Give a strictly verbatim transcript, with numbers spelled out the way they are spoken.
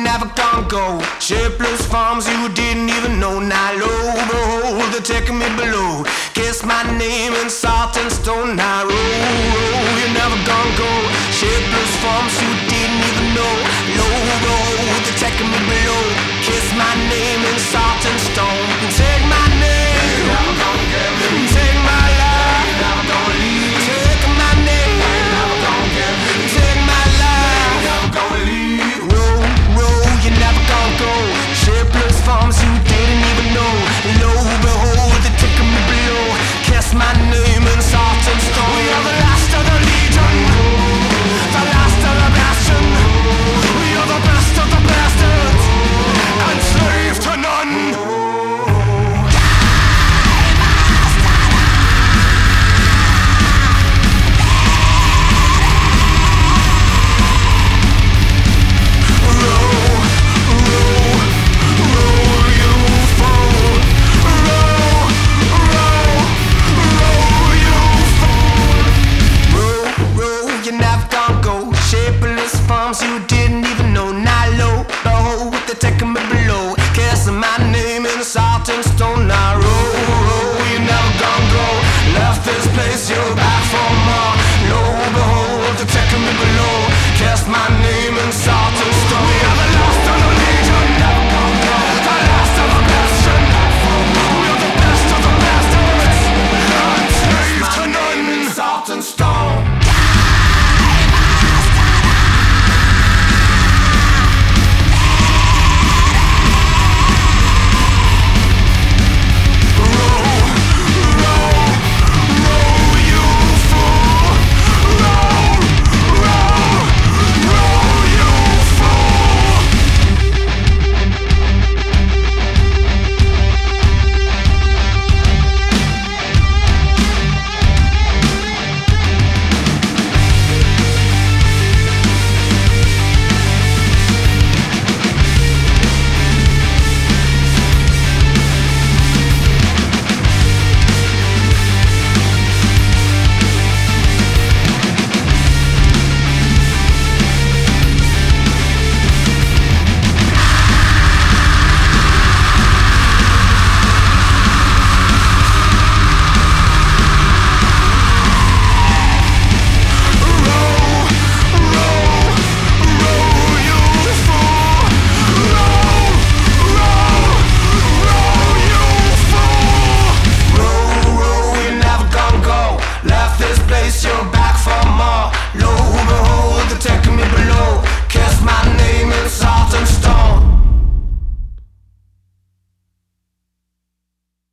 never gonna go. Shapeless farms you didn't even know. Now lo behold, they're taking me below. Kiss my name in salt and stone. Now roll, roll, you're never gonna go. Shapeless farms you didn't even know. Lo behold, they're taking me below. Kiss my name in salt and stone. Take my name, you're never gonna get me. Take my life, you're never gonna leave. Take my name, you're never gonna get me. Take my life, you're never gonna leave. Roll, roll, you're never gonna go. Shapeless farms you didn't even know. Lo behold, they're taking me below. Kiss my name in salt and stone. We are the last of the legion, the last of the bastion. We are the best of the bastards, enslaved to none. You didn't even know. Now low, behold, they're taking me below. Kissing my name in salt and stone. Now roll, roll, you're never gonna go. Left this place, you're back for more. Low, behold, they're taking me below. Kiss my name in salt